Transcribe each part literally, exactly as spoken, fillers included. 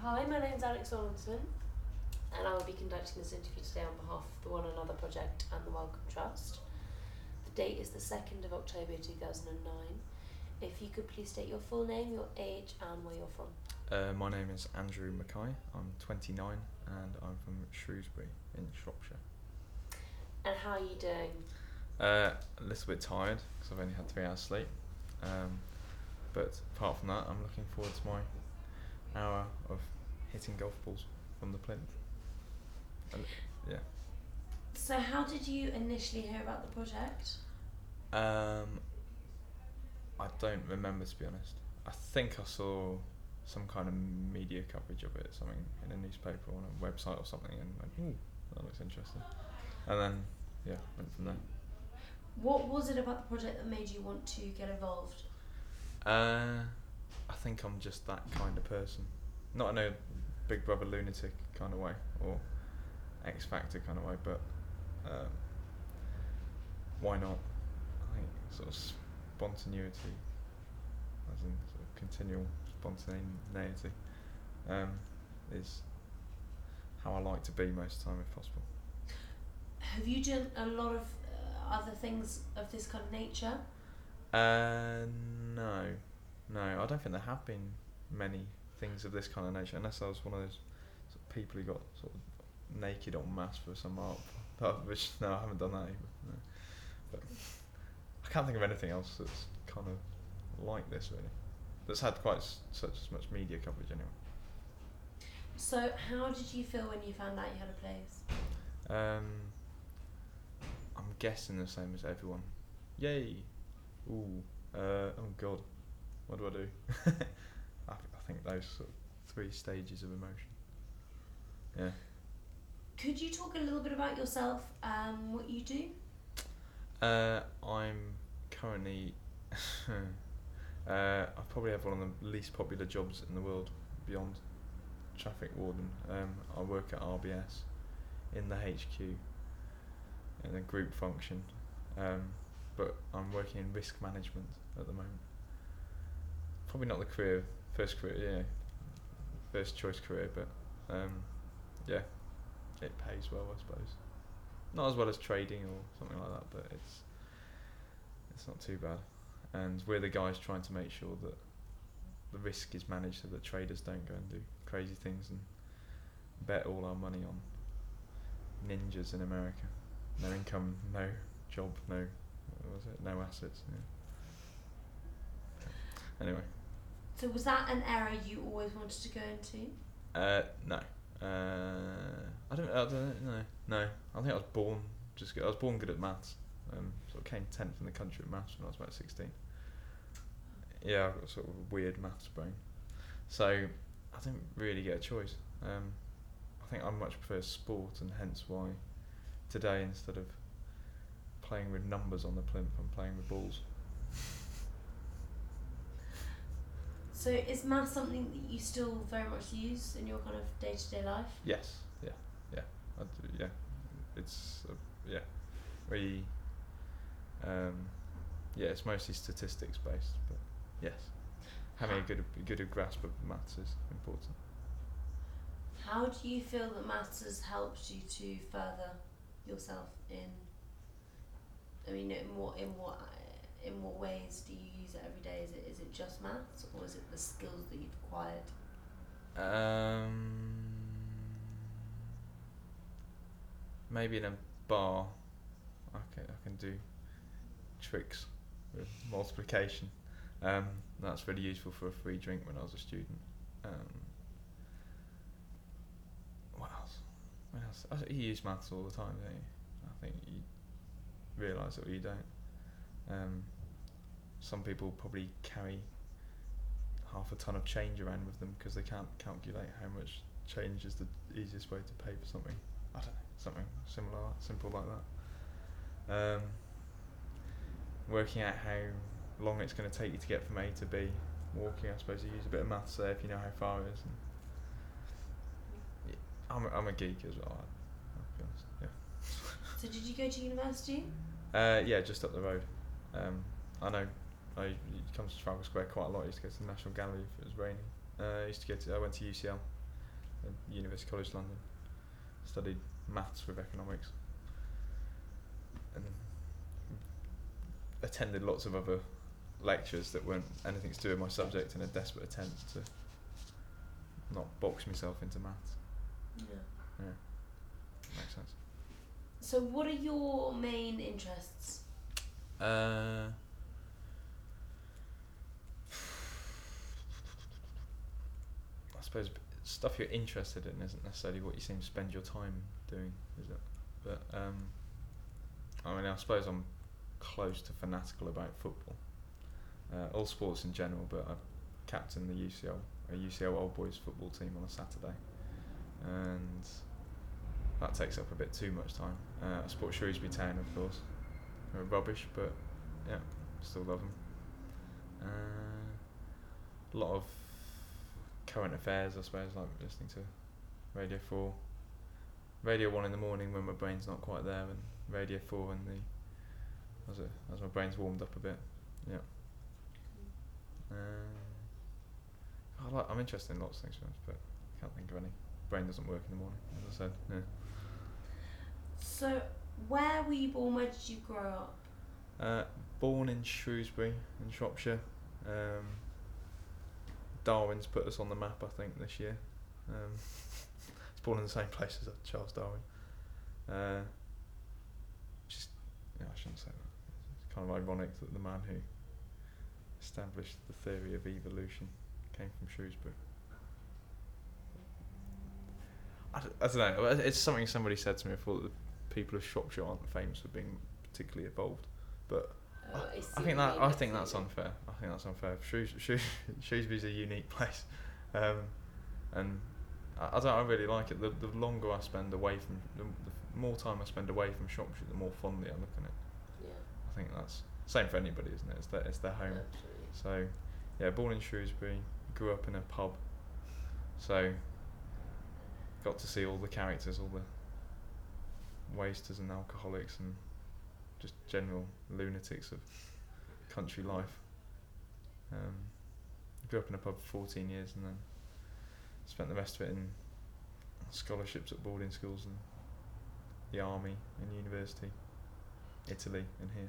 Hi, my name's Alex Orlington, and I will be conducting this interview today on behalf of the One Another Project and the Wellcome Trust. The date is the second of October two thousand nine. If you could please state your full name, your age, and where you're from. Uh, my name is Andrew Mackay. I'm twenty-nine and I'm from Shrewsbury in Shropshire. And how are you doing? Uh, a little bit tired because I've only had three hours sleep. Um, but apart from that, I'm looking forward to my hour of hitting golf balls from the plinth. And, yeah. So how did you initially hear about the project? Um, I don't remember, to be honest. I think I saw some kind of media coverage of it, something in a newspaper or on a website or something, and went, ooh, that looks interesting. And then, yeah, went from there. What was it about the project that made you want to get involved? Uh, I think I'm just that kind of person. Not in a Big Brother lunatic kind of way, or X Factor kind of way, but um, why not? I think sort of spontaneity, as in sort of continual spontaneity, um, is how I like to be most of the time if possible. Have you done a lot of uh, other things of this kind of nature? Uh, no, no, I don't think there have been many things of this kind of nature, unless I was one of those sort of people who got sort of naked en masse for some art. Which no, I haven't done that either. No. But I can't think of anything else that's kind of like this really. That's had quite s- such as much media coverage anyway. So how did you feel when you found out you had a place? Um, I'm guessing the same as everyone. Yay! Ooh. Uh, oh God. What do I do? I, I think those sort of three stages of emotion. Yeah. Could you talk a little bit about yourself and what you do? Uh, I'm currently. uh, I probably have one of the least popular jobs in the world beyond traffic warden. Um, I work at R B S in the H Q in a group function, um, but I'm working in risk management at the moment. Probably not the career, first career, yeah, first choice career, but um, yeah, it pays well, I suppose. Not as well as trading or something like that, but it's it's not too bad. And we're the guys trying to make sure that the risk is managed so that traders don't go and do crazy things and bet all our money on ninjas in America. No income, no job, no what was it? No assets. Yeah. Anyway. So was that an area you always wanted to go into? Uh, no. Uh, I don't. I don't know. No. I think I was born just good. I was born good at maths. Um, sort of came tenth in the country at maths when I was about sixteen. Yeah, I've got sort of a weird maths brain, so I didn't really get a choice. Um, I think I much prefer sport, and hence why today instead of playing with numbers on the plinth, I'm playing with balls. So is maths something that you still very much use in your kind of day-to-day life? Yes. Yeah. Yeah. I do, yeah. It's uh, yeah. We. Um, yeah, it's mostly statistics based, but yes, having a good a good grasp of maths is important. How do you feel that maths has helped you to further yourself in? I mean, in what in what in what ways do you use it every day? Is it is it just maths, or is it the skills that you've acquired? Um, maybe in a bar, I can I can do tricks with multiplication. Um, that's really useful for a free drink when I was a student. Um, what else? What else? I, you use maths all the time, don't you? I think you realise it or you don't. Um, some people probably carry half a ton of change around with them because they can't calculate how much change is the easiest way to pay for something. I don't know, something similar, simple like that. Um, working out how long it's going to take you to get from A to B. Walking, I suppose you use a bit of maths there if you know how far it is. And yeah, I'm a, I'm a geek as well. I'll be honest. Yeah. So did you go to university? Uh, yeah, just up the road. Um, I know. I used to come to Trafalgar Square quite a lot. I used to go to the National Gallery if it was raining. Uh, I used to go to. I went to U C L at University College London. Studied maths with economics, and attended lots of other lectures that weren't anything to do with my subject in a desperate attempt to not box myself into maths. Yeah. Yeah, makes sense. So, what are your main interests? Uh, I suppose stuff you're interested in isn't necessarily what you seem to spend your time doing, is it? But um, I mean, I suppose I'm close to fanatical about football, uh, all sports in general. But I captain the U C L, a U C L old boys football team on a Saturday, and that takes up a bit too much time. Uh, I support Shrewsbury Town, of course. They're rubbish, but yeah, still love them. Uh, a lot of current affairs, I suppose, like listening to Radio four, Radio one in the morning when my brain's not quite there, and Radio four when the as, it, as my brain's warmed up a bit. Yeah. Um, I like, I'm interested in lots of things, but I can't think of any. Brain doesn't work in the morning, as I said. Yeah. So, where were you born? Where did you grow up? Uh, born in Shrewsbury, in Shropshire. Um, Darwin's put us on the map, I think, this year. Um, it's born in the same place as Charles Darwin. Uh, just, yeah, I shouldn't say that. It's kind of ironic that the man who established the theory of evolution came from Shrewsbury. I, d- I don't know. It's something somebody said to me before, that the people of Shropshire aren't famous for being particularly evolved, but Oh, I, I see I what think you that mean, I think that's absolutely. unfair. I think that's unfair. Shrews, Shrews, Shrewsbury's a unique place, um, and I, I don't. I really like it. The the longer I spend away from, the, the more time I spend away from Shropshire, the more fondly I look at it. Yeah. I think that's same for anybody, isn't it? It's their it's their home. Absolutely. So, yeah, born in Shrewsbury, grew up in a pub, so got to see all the characters, all the wasters and alcoholics and just general lunatics of country life. Um, grew up in a pub for fourteen years and then spent the rest of it in scholarships at boarding schools and the army and university, Italy and here.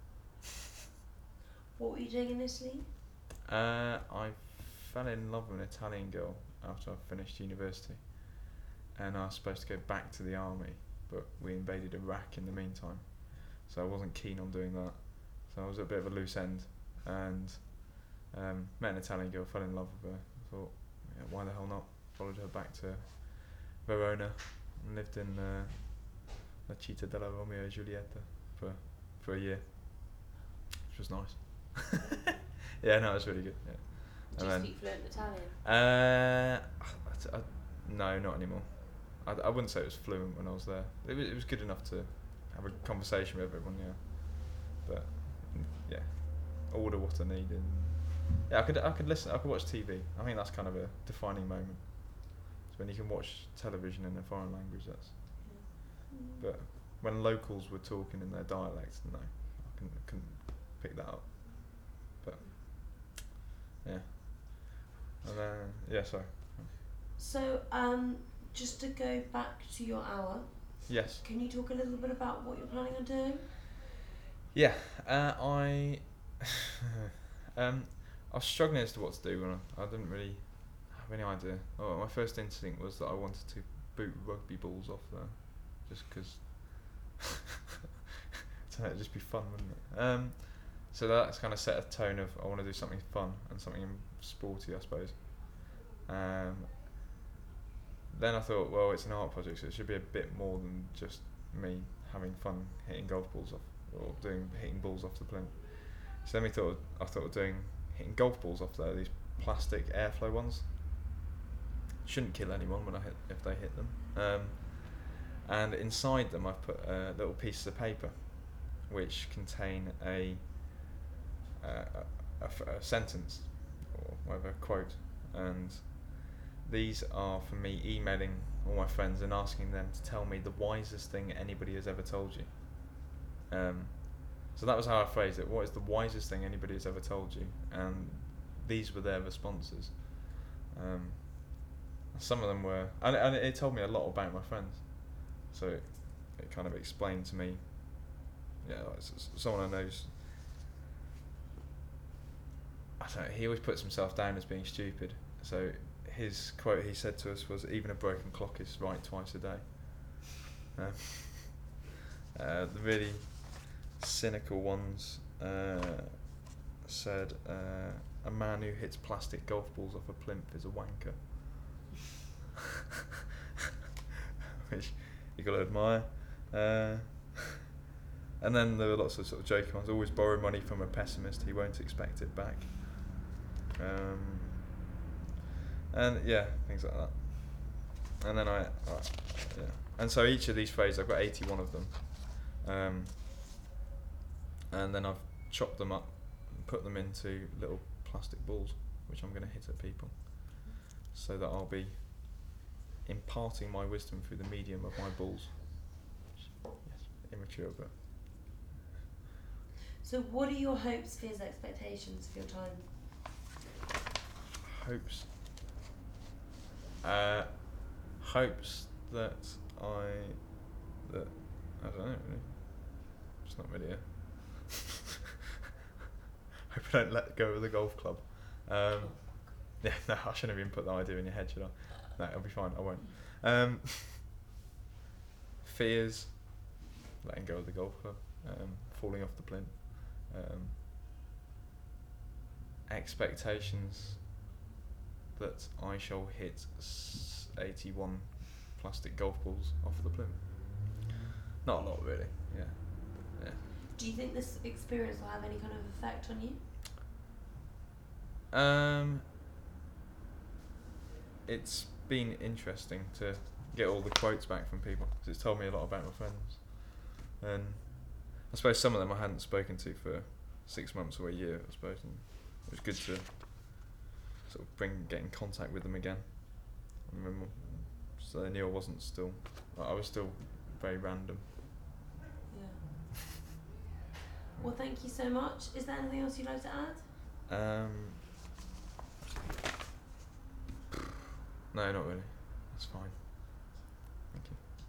What were you doing in Italy? Uh, I fell in love with an Italian girl after I finished university, and I was supposed to go back to the army, but we invaded Iraq in the meantime, so I wasn't keen on doing that. So I was at a bit of a loose end, and um, met an Italian girl, fell in love with her. I thought, yeah, why the hell not? Followed her back to Verona and lived in uh, La Città della Romeo e Giulietta for for a year, which was nice. Yeah, no, it was really good. Yeah. Do you And speak fluent Italian? then, uh, I, I, no, not anymore. I, I wouldn't say it was fluent when I was there. It was, it was good enough to have a conversation with everyone, yeah. But mm, yeah, order what I need and yeah, I could I could listen. I could watch T V. I think that's kind of a defining moment. It's when you can watch television in a foreign language. That's. But when locals were talking in their dialect, no, I couldn't, couldn't pick that up. But yeah, and then yeah, sorry. So, um, just to go back to your hour, Yes. can you talk a little bit about what you're planning on doing? Yeah, uh, I um, I was struggling as to what to do when I, I didn't really have any idea. Oh, my first instinct was that I wanted to boot rugby balls off there, just because. I don't know, it'd just be fun, wouldn't it? Um, so that's kind of set a tone of I want to do something fun and something sporty, I suppose. Um, then I thought, well, it's an art project, so it should be a bit more than just me having fun hitting golf balls off or doing hitting balls off the plinth. So then we thought, I thought of doing hitting golf balls off there. These plastic airflow ones shouldn't kill anyone when I hit if they hit them. Um, and inside them, I've put uh, little pieces of paper, which contain a uh, a, a, f- a sentence or whatever quote, and these are for me emailing all my friends and asking them to tell me the wisest thing anybody has ever told you. Um, so that was how I phrased it. What is the wisest thing anybody has ever told you? And these were their responses. Um, some of them were, and, and it told me a lot about my friends. So it, it kind of explained to me, yeah, like s- s- someone I know's, I don't know, he always puts himself down as being stupid. So his quote he said to us was, "Even a broken clock is right twice a day." Um, uh, the really cynical ones uh, said, uh, "A man who hits plastic golf balls off a plinth is a wanker," which you got to admire. Uh, and then there were lots of sort of joking ones. Always borrow money from a pessimist; he won't expect it back. Um, and yeah, things like that. And then I, I, yeah. And so each of these phrases, I've got eighty-one of them. Um, and then I've chopped them up and put them into little plastic balls, which I'm going to hit at people, so that I'll be imparting my wisdom through the medium of my balls. Yes, immature, but. So what are your hopes, fears, expectations for your time? Hopes. Uh, hopes that I, that, I don't know really. It's not really a. Hope I don't let go of the golf club. Um, yeah, no, I shouldn't have even put that idea in your head, should I? No, it'll be fine, I won't. Um, fears, letting go of the golf club, um, falling off the plinth. Um, expectations that I shall hit s- eighty-one plastic golf balls off the plinth. Not a lot, really. Yeah, yeah. Do you think this experience will have any kind of effect on you? Um, it's been interesting to get all the quotes back from people, because it's told me a lot about my friends, and I suppose some of them I hadn't spoken to for six months or a year, I suppose, and it was good to sort of bring get in contact with them again. I remember, so they knew I wasn't still, I was still very random. Yeah. Well, thank you so much. Is there anything else you'd like to add? Um, no, not really. That's fine.